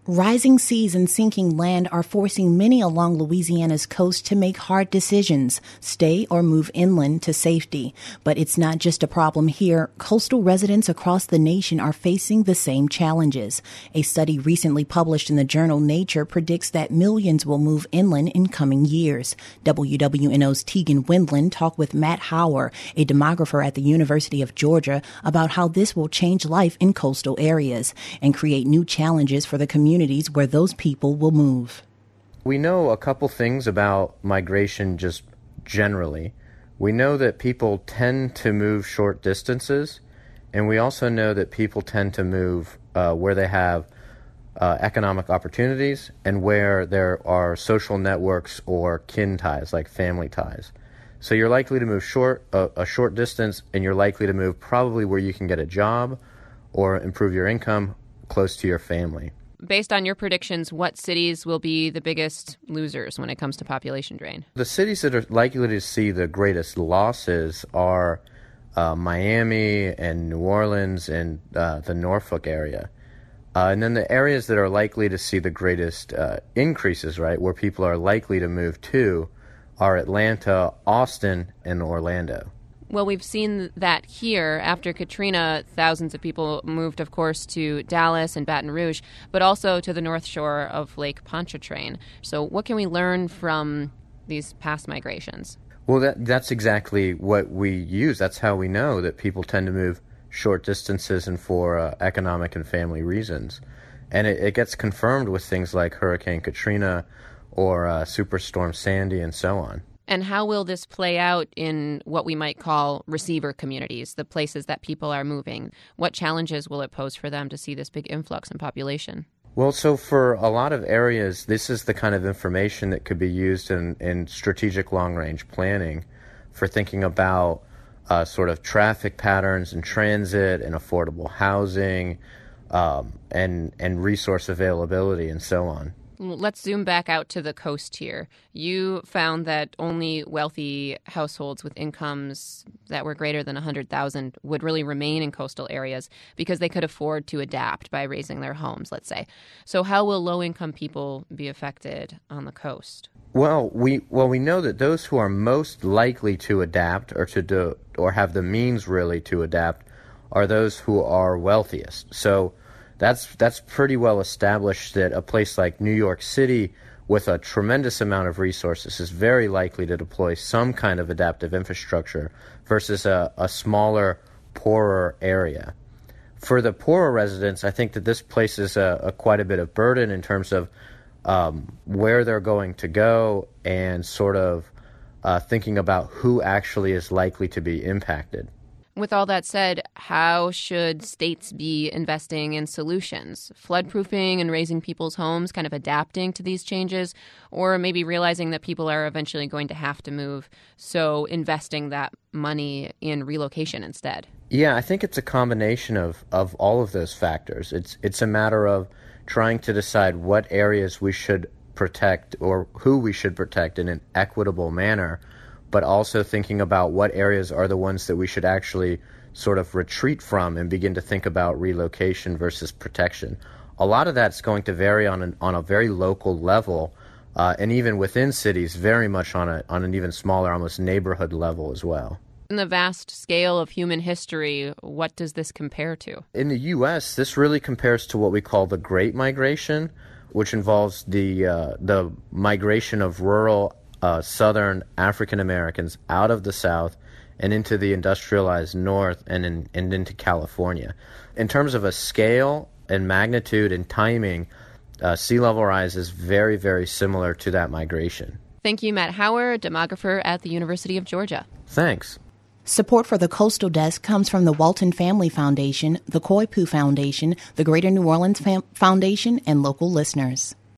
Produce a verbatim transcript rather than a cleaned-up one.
Rising seas and sinking land are forcing many along Louisiana's coast to make hard decisions, stay or move inland to safety. But it's not just a problem here. Coastal residents across the nation are facing the same challenges. A study recently published in the journal Nature predicts that millions will move inland in coming years. W W N O's Tegan Wendland talked with Matt Hauer, a demographer at the University of Georgia, about how this will change life in coastal areas and create new challenges for the community where those people will move. We know a couple things about migration just generally. We know that people tend to move short distances, and we also know that people tend to move uh, where they have uh, economic opportunities and where there are social networks or kin ties, like family ties. So you're likely to move short uh, a short distance, and you're likely to move probably where you can get a job or improve your income close to your family. Based on your predictions, what cities will be the biggest losers when it comes to population drain? The cities that are likely to see the greatest losses are uh, Miami and New Orleans and uh, the Norfolk area. Uh, and then the areas that are likely to see the greatest uh, increases, right, where people are likely to move to, are Atlanta, Austin, and Orlando. Well, we've seen that here. After Katrina, thousands of people moved, of course, to Dallas and Baton Rouge, but also to the north shore of Lake Pontchartrain. So what can we learn from these past migrations? Well, that, that's exactly what we use. That's how we know that people tend to move short distances and for uh, economic and family reasons. And it, it gets confirmed with things like Hurricane Katrina or uh, Superstorm Sandy and so on. And how will this play out in what we might call receiver communities, the places that people are moving? What challenges will it pose for them to see this big influx in population? Well, so for a lot of areas, this is the kind of information that could be used in, in strategic long-range planning for thinking about uh, sort of traffic patterns and transit and affordable housing um, and, and resource availability and so on. Let's zoom back out to the coast here. You found that only wealthy households with incomes that were greater than one hundred thousand dollars would really remain in coastal areas because they could afford to adapt by raising their homes, let's say. So how will low-income people be affected on the coast? Well, we well we know that those who are most likely to adapt or to do or have the means really to adapt are those who are wealthiest. So That's that's pretty well established that a place like New York City, with a tremendous amount of resources, is very likely to deploy some kind of adaptive infrastructure versus a, a smaller, poorer area. For the poorer residents, I think that this places a, a quite a bit of burden in terms of um, where they're going to go and sort of uh, thinking about who actually is likely to be impacted. With all that said, how should states be investing in solutions? Floodproofing and raising people's homes, kind of adapting to these changes, or maybe realizing that people are eventually going to have to move, so investing that money in relocation instead? Yeah, I think it's a combination of, of all of those factors. It's it's a matter of trying to decide what areas we should protect or who we should protect in an equitable manner, but also thinking about what areas are the ones that we should actually sort of retreat from and begin to think about relocation versus protection. A lot of that's going to vary on an, on a very local level, uh, and even within cities, very much on a on an even smaller, almost neighborhood level as well. In the vast scale of human history, what does this compare to? In the U S, this really compares to what we call the Great Migration, which involves the uh, the migration of rural Uh, southern African Americans out of the South and into the industrialized North and, in, and into California. In terms of a scale and magnitude and timing, uh, sea level rise is very, very similar to that migration. Thank you, Matt Hauer, demographer at the University of Georgia. Thanks. Support for the Coastal Desk comes from the Walton Family Foundation, the Coy Poo Foundation, the Greater New Orleans Fam- Foundation, and local listeners.